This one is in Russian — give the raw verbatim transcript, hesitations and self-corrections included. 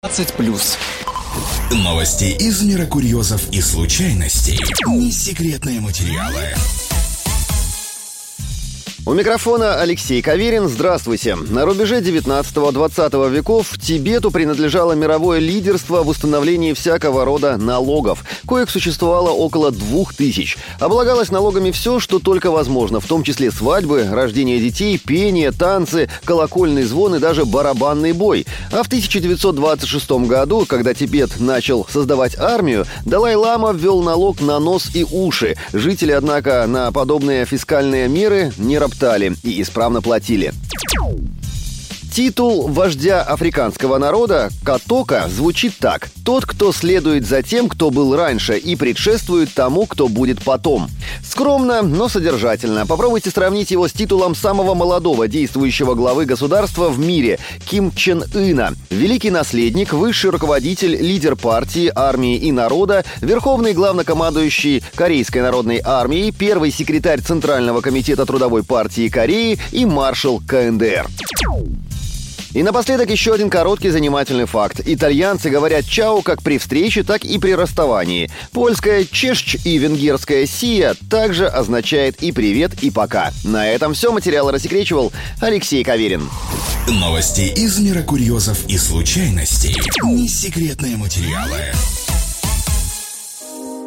двадцать плюс. Новости из мира курьезов и случайностей. Не секретные материалы. У микрофона Алексей Каверин. Здравствуйте. На рубеже девятнадцатого-двадцатого веков Тибету принадлежало мировое лидерство в установлении всякого рода налогов, коих существовало около двух тысяч. Облагалось налогами все, что только возможно, в том числе свадьбы, рождение детей, пение, танцы, колокольный звон и даже барабанный бой. А в тысяча девятьсот двадцать шестом году, когда Тибет начал создавать армию, Далай-лама ввел налог на нос и уши. Жители, однако, на подобные фискальные меры не роптали и исправно платили. Титул вождя африканского народа Катока звучит так: «Тот, кто следует за тем, кто был раньше, и предшествует тому, кто будет потом». Скромно, но содержательно. Попробуйте сравнить его с титулом самого молодого действующего главы государства в мире – Ким Чен Ына. Великий наследник, высший руководитель, лидер партии, армии и народа, верховный главнокомандующий Корейской народной армии, первый секретарь Центрального комитета Трудовой партии Кореи и маршал ка эн дэ эр. И напоследок еще один короткий занимательный факт. Итальянцы говорят «чао» как при встрече, так и при расставании. Польская «чешч» и венгерская «сия» также означает и «привет», и «пока». На этом все. Материал рассекречивал Алексей Каверин. Новости из мира курьезов и случайностей. Не секретные материалы.